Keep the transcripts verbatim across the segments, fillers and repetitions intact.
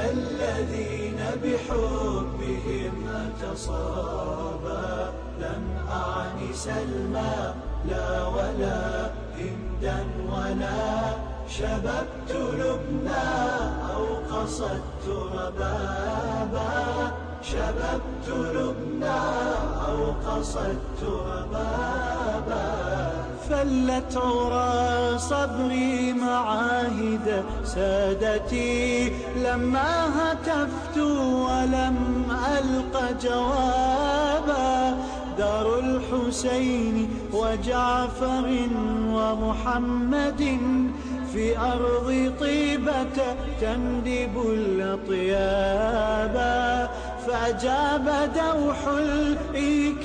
الذين بحبهم أتصابا لم أعني سلمى لا ولا هندا ولا شببت لبنى أو قصدت ربابا شببت لبنى أو قصدت ربابا فلت عرى صبري معاهد سادتي لما هتفت ولم ألق جوابا دار الحسين وجعفر ومحمد في أرض طيبة تندب الأطيابا فأجاب دوح الإيك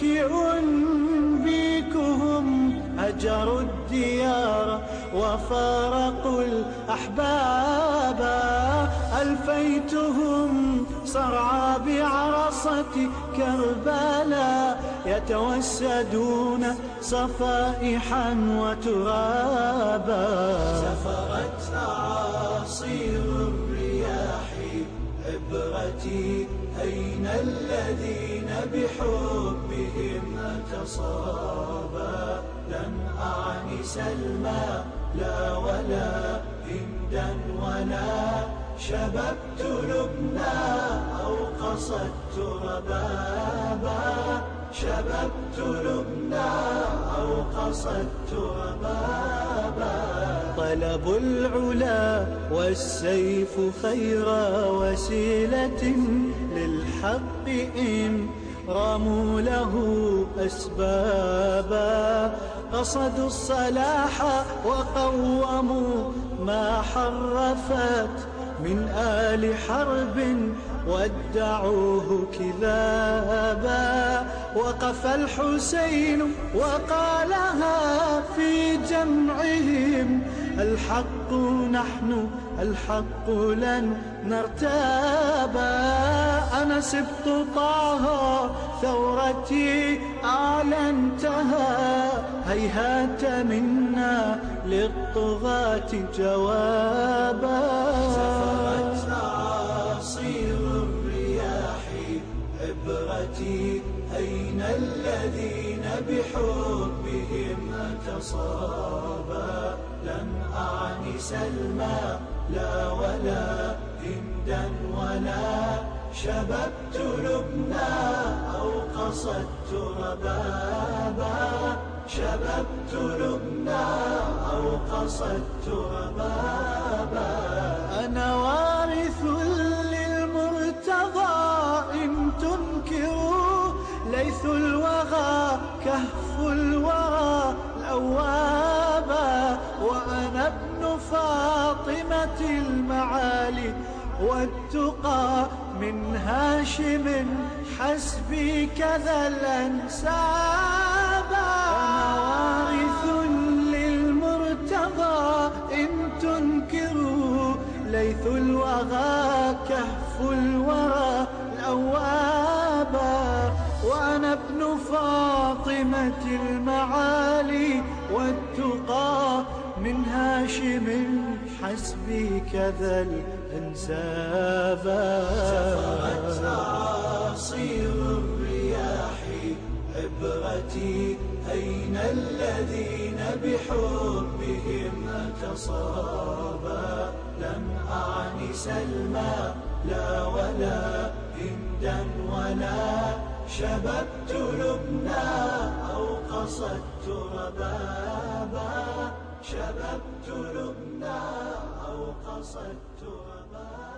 أنبيكهم هجروا الديار وفارقوا الأحباب ألفيتهم صرعى بعرصة كربلاء يتوسدون صفائحا وترابا سفرت أعاصير الرياح عبرتي أين الذين بحبهم أتصابا لم أعني سلمى لا ولا هندا ولا شببت لبنى أو قصدت ربابا شببت لبنى أو قصدت ربابا طلب العلا والسيف خير وسيلة للحق إن رموا له أسبابا قصدوا الصلاح وقوموا ما حرفت من آل حرب وادعوه كذابا وقف الحسين وقالها في جمعهم الحق نحن الحق لن نرتابا أنا سبط طه ثورتي أعلنتها هيهات منا للطغاة جوابا سفرت أعاصير الرياح عبرتي أين الذين بحبهم أتصابا لم أعني سلمى لا ولا هندا ولا شببت لبنى أو قصدت ربابا شببت لبنى أو قصدت ربابا أنا وارث للمرتضى إن تنكروا ليث الوغى كهف الورى الأوابا وأنا ابن فاطمة المعالي والتقى من هاشم حسبي كذا الأنسابا أنا وارث للمرتضى إن تنكروا ليث الوغى كهف الورى الأوابا وأنا ابن فاطمة المعالي والتقى من هاشم حسبي كذا الأنسابا سفرت أعاصير الرياح عبرتي أين الذين بحبهم أتصابا لم أعني سلمى لا ولا هندا ولا شببت لبنى أو قصدت ربابا شببت لبنى أو قصدت ربابا.